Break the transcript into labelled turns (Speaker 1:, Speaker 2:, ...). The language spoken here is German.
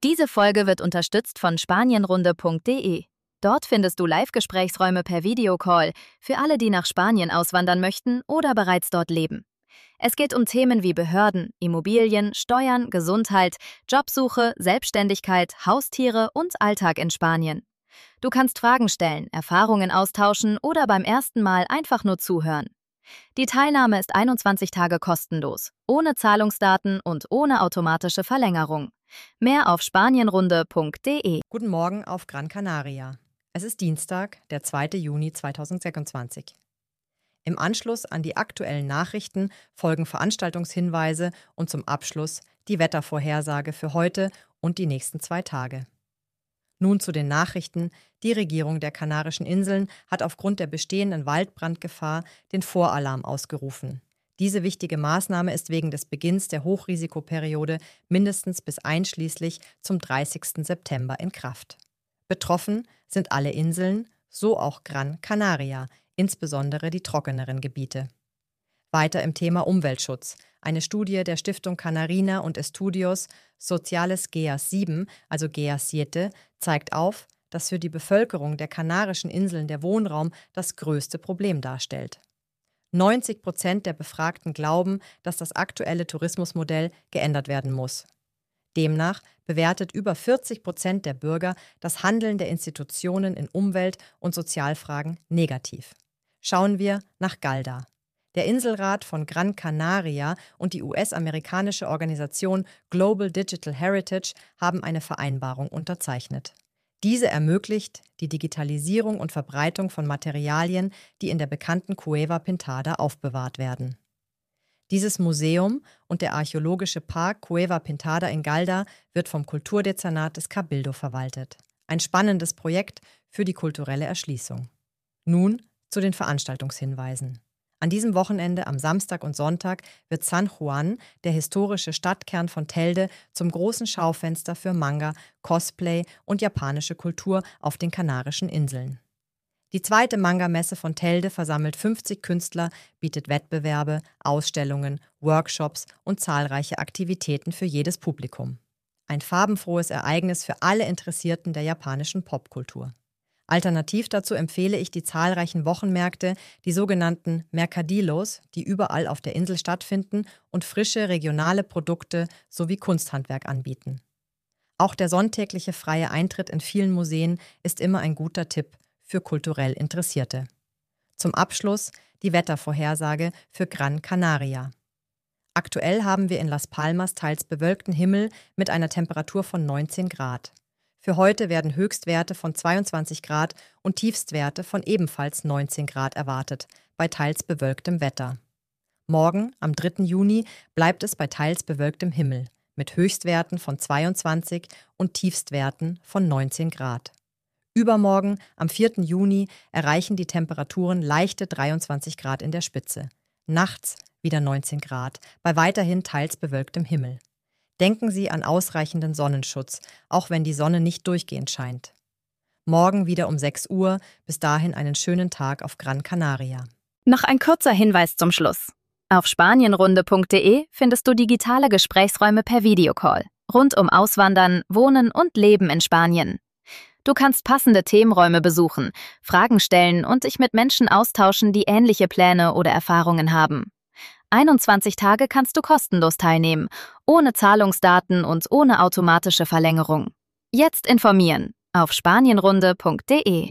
Speaker 1: Diese Folge wird unterstützt von spanienrunde.de. Dort findest du Live-Gesprächsräume per Videocall für alle, die nach Spanien auswandern möchten oder bereits dort leben. Es geht um Themen wie Behörden, Immobilien, Steuern, Gesundheit, Jobsuche, Selbstständigkeit, Haustiere und Alltag in Spanien. Du kannst Fragen stellen, Erfahrungen austauschen oder beim ersten Mal einfach nur zuhören. Die Teilnahme ist 21 Tage kostenlos, ohne Zahlungsdaten und ohne automatische Verlängerung. Mehr auf spanienrunde.de.
Speaker 2: Guten Morgen auf Gran Canaria. Es ist Dienstag, der 2. Juni 2026. Im Anschluss an die aktuellen Nachrichten folgen Veranstaltungshinweise und zum Abschluss die Wettervorhersage für heute und die nächsten 2 Tage. Nun zu den Nachrichten. Die Regierung der Kanarischen Inseln hat aufgrund der bestehenden Waldbrandgefahr den Voralarm ausgerufen. Diese wichtige Maßnahme ist wegen des Beginns der Hochrisikoperiode mindestens bis einschließlich zum 30. September in Kraft. Betroffen sind alle Inseln, so auch Gran Canaria, insbesondere die trockeneren Gebiete. Weiter im Thema Umweltschutz. Eine Studie der Stiftung Canarina und Estudios Sociales GEAS 7, also GEAS 7, zeigt auf, dass für die Bevölkerung der Kanarischen Inseln der Wohnraum das größte Problem darstellt. 90% der Befragten glauben, dass das aktuelle Tourismusmodell geändert werden muss. Demnach bewertet über 40% der Bürger das Handeln der Institutionen in Umwelt- und Sozialfragen negativ. Schauen wir nach Galda. Der Inselrat von Gran Canaria und die US-amerikanische Organisation Global Digital Heritage haben eine Vereinbarung unterzeichnet. Diese ermöglicht die Digitalisierung und Verbreitung von Materialien, die in der bekannten Cueva Pintada aufbewahrt werden. Dieses Museum und der archäologische Park Cueva Pintada in Galda wird vom Kulturdezernat des Cabildo verwaltet. Ein spannendes Projekt für die kulturelle Erschließung. Nun zu den Veranstaltungshinweisen. An diesem Wochenende, am Samstag und Sonntag, wird San Juan, der historische Stadtkern von Telde, zum großen Schaufenster für Manga, Cosplay und japanische Kultur auf den Kanarischen Inseln. Die zweite Manga-Messe von Telde versammelt 50 Künstler, bietet Wettbewerbe, Ausstellungen, Workshops und zahlreiche Aktivitäten für jedes Publikum. Ein farbenfrohes Ereignis für alle Interessierten der japanischen Popkultur. Alternativ dazu empfehle ich die zahlreichen Wochenmärkte, die sogenannten Mercadillos, die überall auf der Insel stattfinden und frische regionale Produkte sowie Kunsthandwerk anbieten. Auch der sonntägliche freie Eintritt in vielen Museen ist immer ein guter Tipp für kulturell Interessierte. Zum Abschluss die Wettervorhersage für Gran Canaria. Aktuell haben wir in Las Palmas teils bewölkten Himmel mit einer Temperatur von 19 Grad. Für heute werden Höchstwerte von 22 Grad und Tiefstwerte von ebenfalls 19 Grad erwartet, bei teils bewölktem Wetter. Morgen, am 3. Juni, bleibt es bei teils bewölktem Himmel, mit Höchstwerten von 22 und Tiefstwerten von 19 Grad. Übermorgen, am 4. Juni, erreichen die Temperaturen leichte 23 Grad in der Spitze. Nachts wieder 19 Grad, bei weiterhin teils bewölktem Himmel. Denken Sie an ausreichenden Sonnenschutz, auch wenn die Sonne nicht durchgehend scheint. Morgen wieder um 6 Uhr, bis dahin einen schönen Tag auf Gran Canaria.
Speaker 1: Noch ein kurzer Hinweis zum Schluss. Auf spanienrunde.de findest du digitale Gesprächsräume per Videocall, rund um Auswandern, Wohnen und Leben in Spanien. Du kannst passende Themenräume besuchen, Fragen stellen und dich mit Menschen austauschen, die ähnliche Pläne oder Erfahrungen haben. 21 Tage kannst du kostenlos teilnehmen, ohne Zahlungsdaten und ohne automatische Verlängerung. Jetzt informieren auf spanienrunde.de.